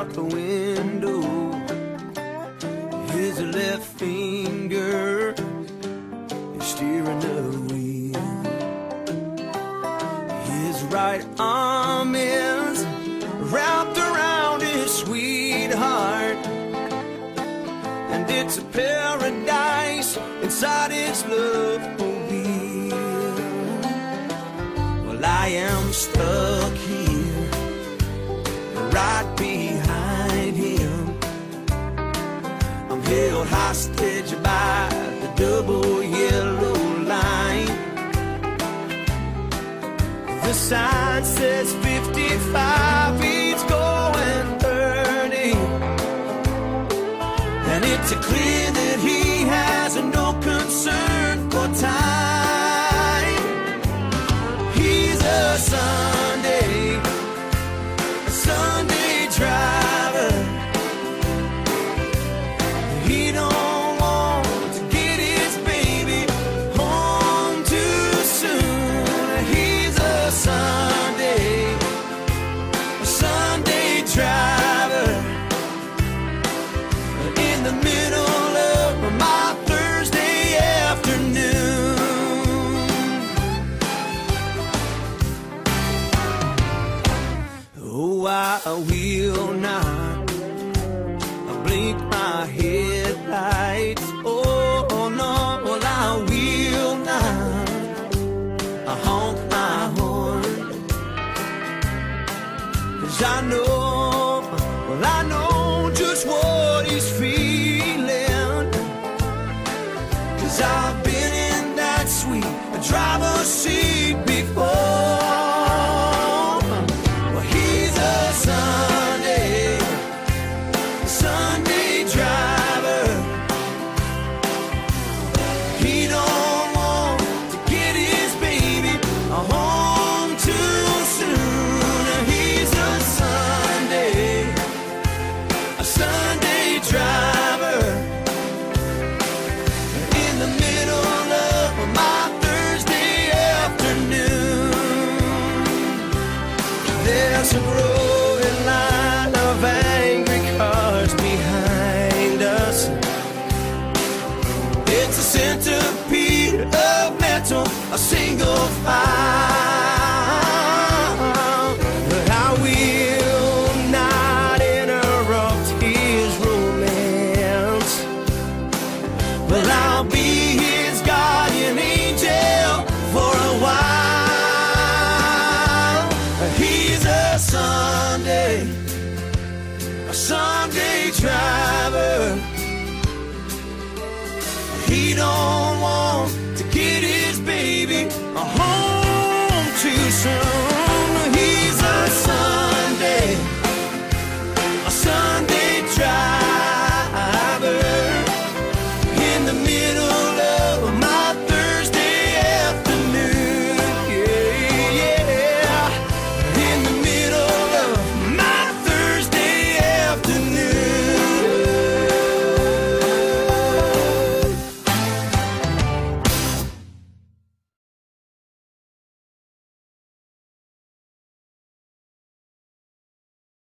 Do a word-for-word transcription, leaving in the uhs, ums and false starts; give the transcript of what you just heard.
out the window. His left finger is steering the wheel. His right arm is wrapped around his sweetheart, and it's a paradise inside his love mobile. Well, I am stuck here, right behind him. I'm held hostage by the double yellow line. The sign says fifty-five, he's going thirty, and it's clear that he has no concern for time. He's a Sunday, a Sunday driver. He don't want to get his baby home too soon. He's a Sunday, a Sunday driver. In the middle of my Thursday afternoon. Oh, I will not blink my headlights. Oh, no, well, I will not honk my horn. 'Cause I know, well, I know just what he's feeling. 'Cause I've been in that sweet driver's seat before. Well, he's a Sunday, Sunday driver. He don't want to get his baby home too soon. He's a Sunday, a Sunday driver. In the middle of my Thursday afternoon. There's a growing line of angry cars behind us. It's a centipede of metal, a single file. But I will not interrupt his romance. Well, I'll be his guardian angel for a while. He's a Sunday, a Sunday driver. He don't want to get his baby home